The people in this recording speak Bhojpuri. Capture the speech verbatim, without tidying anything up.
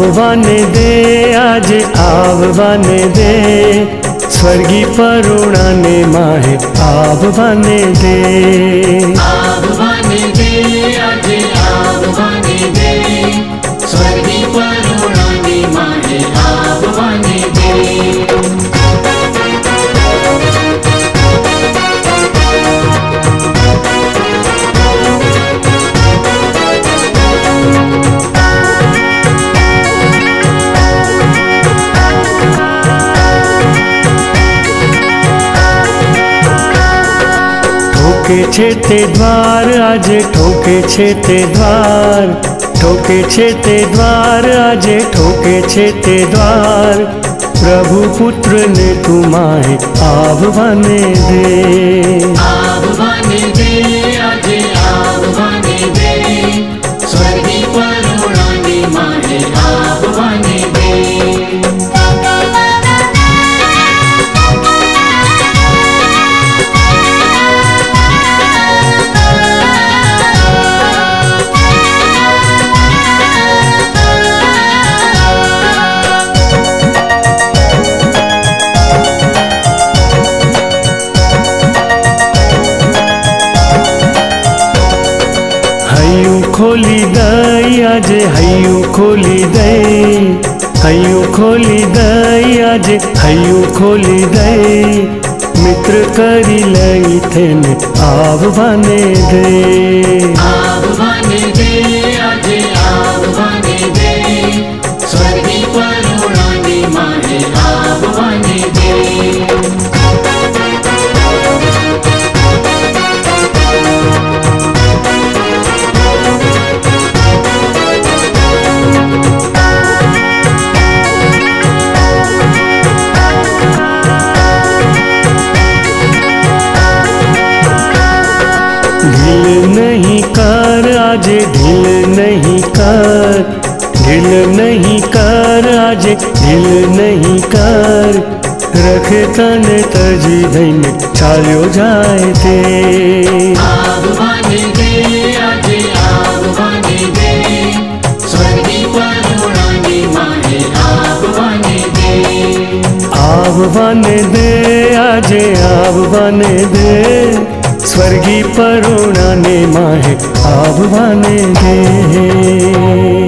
आववाने दे आज आववाने दे स्वर्गी परुणाने माहे आववाने दे आववाने दे आज आववाने दे स्वर्गी परुणाने माहे आववाने दे ठोके छे ते द्वार आजे ठोके छे ते द्वार ठोके छे ते द्वार आजे ठोके छे ते द्वार प्रभु पुत्र ने तू माहे आववाने दे आववाने दे आज आववाने दे स्वर्गी परुणाने माहे आववाने दे हयू खोली दई आजे हयू खोली दई हयू खोली दई आजे हयू खोली दई मित्र करी लई थेने आववाने दे आववाने दे आज आववाने दे स्वर्गी परुणाने माहे आववाने दे ढील नहीं कर आजे ढील नहीं कर ढील नहीं कर आजे ढील नहीं कर रखे तने तजी धैने चाल्यो जाए ते आववाने दे आज आववाने दे स्वर्गी परुणाने माहे आववाने दे आववाने दे आजे आववाने दे स्वर्गी परुणाने माहे आववाने दे।